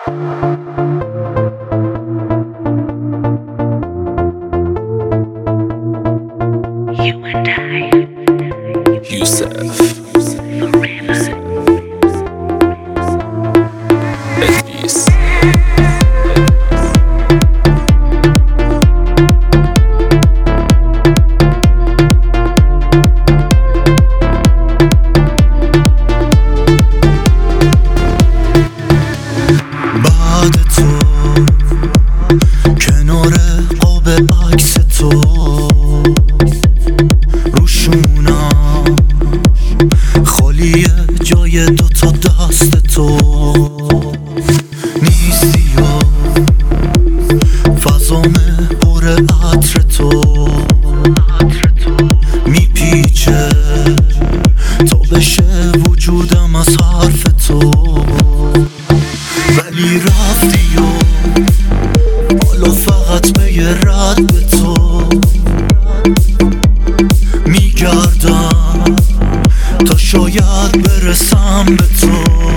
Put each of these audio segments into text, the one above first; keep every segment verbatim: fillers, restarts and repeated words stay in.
You and I, Yusuf forever. Edris بعد تو کنار قاب عکس تو روشونم خالیه جای دوتا دست تو نیستی و فضامه پر عطر تو میپیچه تا بشه وجودم از حرف تو ولی رفتی و حالا فقط به یه رد به تو میگردم تا شاید برسم به تو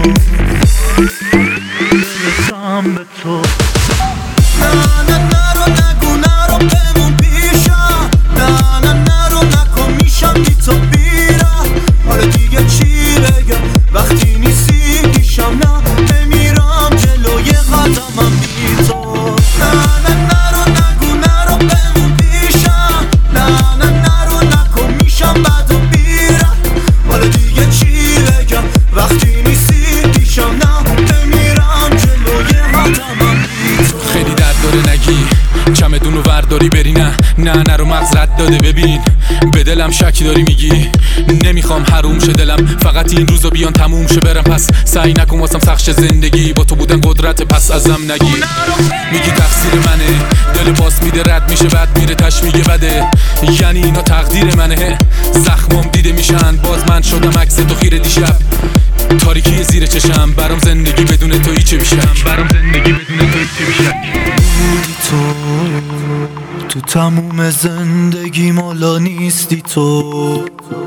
برسم به تو نه نه نرو نگو نرو بمون پیشم نه نه نرو نکن میشم بی تو بیرم حالا دیگه چی بگم وقتی نیستی پیشم نه بمیرم جلوی قدمم بی تو نه نه نرو نگو نرو بمون پیشم نه نه نرو نکن میشم بد و بیرم حالا دیگه چی بگم وقتی نیستی پیشم نه بمیرم جلوی قدمم بی تو خیلی درد داره نگی چمدون رو ورداری بری نه نه نه رو مغز رد داده ببین به دلم شکی داری میگی نمیخوام حروم شه دلم فقط این روزا بیان تموم شه برم پس سعی نکن واسم سخت شه زندگی با تو بودن قدرت پس ازم نگی میگی تقصیر منه دل باس میده رد میشه بعد میره تش میگه بده یعنی اینا تقدیر منه زخمام دیده میشن باز من شدم عکس تو خیره دیشب تاریکی زیر چشم برام زندگی بدون تو هیچ میشم برام زندگی بدون تو هیچ میشم بودی تو تو تموم زندگی مالا نیستی تو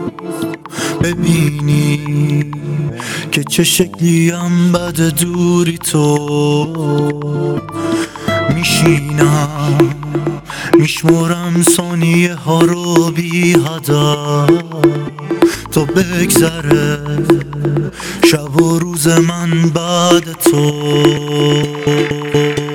ببینی که چه شکلیم بد دوری تو میشینم میشمرم ثانیه ها رو بی هدف تا بگذره شب و روز من بعد تو